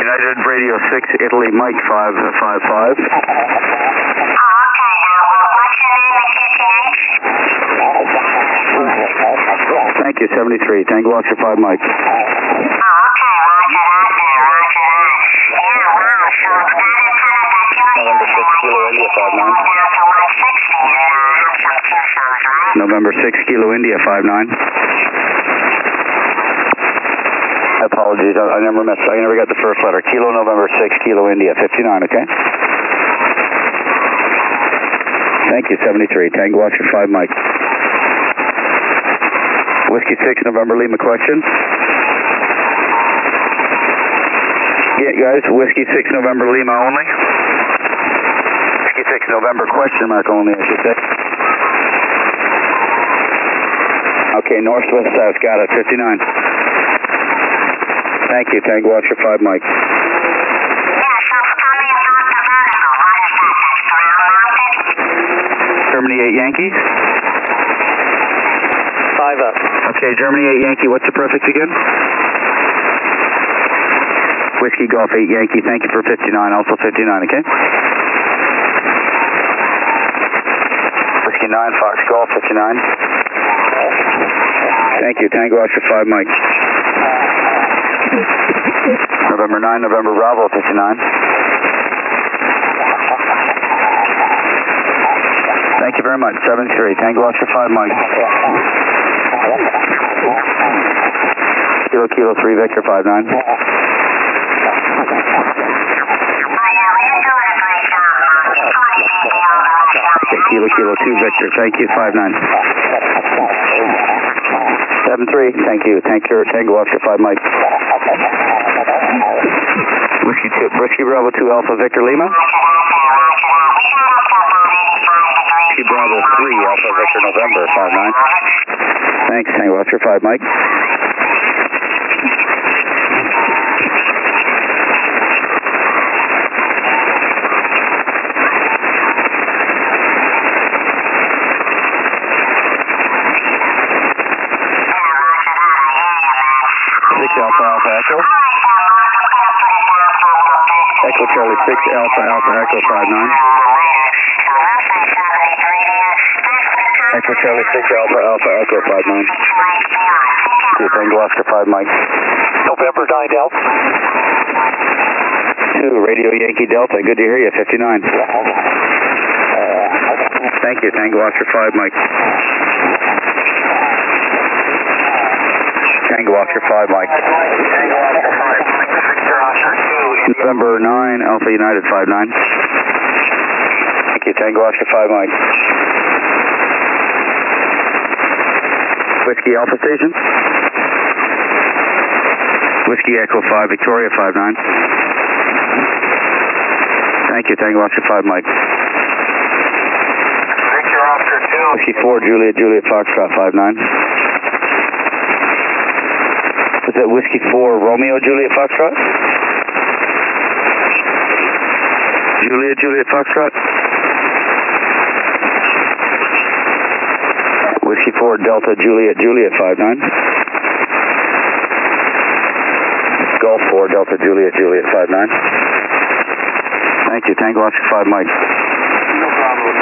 United Radio 6, Italy, Mike 555. Thank you, 73. Tango Oscar 5, Mike. November 6, Kilo India 59. Apologies, I never got the first letter. Kilo November 6, Kilo India 59, okay? Thank you, 73. Tango Oscar 5, Mike. Whiskey 6, November Lima, question? Yeah, guys, Whiskey 6, November Lima only? Whiskey 6, November question mark only, I should say. Okay, northwest south, got it, 59. Thank you, Tango Oscar 5, Mike. Germany 8 Yankee? 5 up. Okay, Germany 8 Yankee, what's the prefix again? Whiskey Golf 8 Yankee, thank you for 59, also 59, okay? Whiskey 9 Fox Golf 59. Thank you, Tango Oscar 5, Mike. November 9, November Bravo 59. Thank you very much, 73, Tango Oscar 5, Mike. Kilo 3 Victor 59. Okay, Kilo 2 Victor, thank you, 59. 73, thank you, Tango Oscar 5, Mike. Whiskey Bravo 2 Alpha Victor Lima. Whiskey Bravo 3 Alpha Victor November 59. Thanks, Tango Oscar 5, Mike. Echo Charlie 6 Alpha Echo 59. Echo Charlie 6 Alpha Echo 59. Okay, Tango Oscar 5, Mike. November 9 Delta. 2 Radio Yankee Delta, good to hear you, 59. Thank you, Tango Oscar 5, Mike. Tango Oscar 5, Mike. November 9, Alpha United 59. Thank you, Tango Oscar 5, Mike. Whiskey Alpha Station. Whiskey Echo 5, Victoria 59. Thank you, Tango Oscar 5, Mike. Victor Oscar 2. Whiskey 4, Juliet Foxtrot 59. Was that Whiskey 4, Romeo Juliet Foxtrot? Juliet Foxtrot? Whiskey 4 Delta Juliet 59. Golf 4 Delta Juliet 59. Thank you, Tango Oscar 5, Mike. No problem.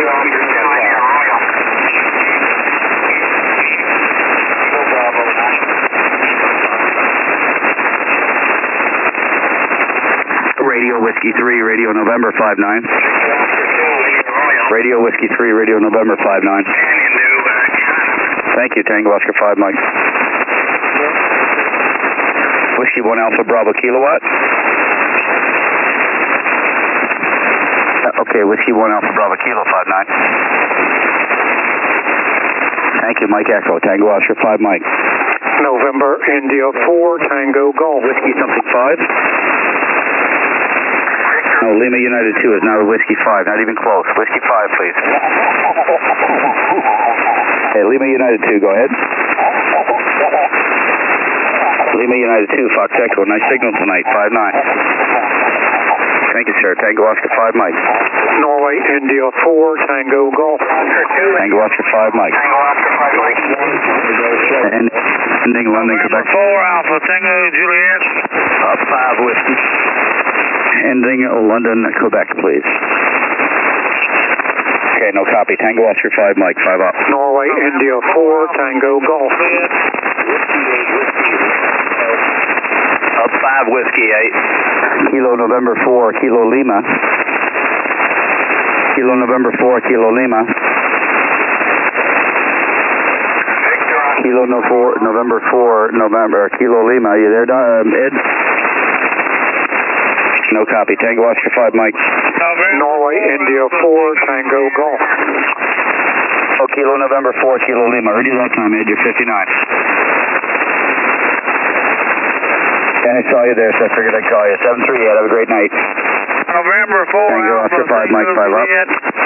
Radio Whiskey 3, Radio November 59. Radio Whiskey 3, Radio November 59. Thank you, Tango Oscar 5, Mike. Whiskey 1 Alpha Bravo Kilowatt. Okay, Whiskey 1 Alpha Bravo Kilo 59. Thank you, Mike Echo. Tango Oscar 5, Mike. November India 4 Tango Golf. Whiskey something 5. No, Lima United 2 is now Whiskey 5, not even close. Whiskey 5, please. Hey, Lima United 2, go ahead. Lima United 2, Fox Echo, nice signal tonight, 5-9. Thank you, sir. Tango Oscar 5, Mike. Norway India 4 Tango Golf. Tango Oscar 5, Mike. And ending London, Quebec. 4 Alpha Tango Juliet. 5 Whiskey. ending London, Quebec, please. Okay, no copy. Tango Oscar 5, Mike, 5 up. Norway, India 4, Tango Golf. Up 5, Whiskey 8. Kilo November 4, Kilo Lima. Kilo November 4, Kilo Lima. Kilo November 4, November, Kilo Lima. You there, Ed? No copy. Tango Oscar 5, Mike. Norway, India 4, Tango Golf. Oh, Kilo November 4, Kilo Lima. Heard you that time, Ed. You're 59. And I saw you there, so I figured I'd call you. 738. Have a great night. November 4, Tango Oscar 5, Mike, 5 up.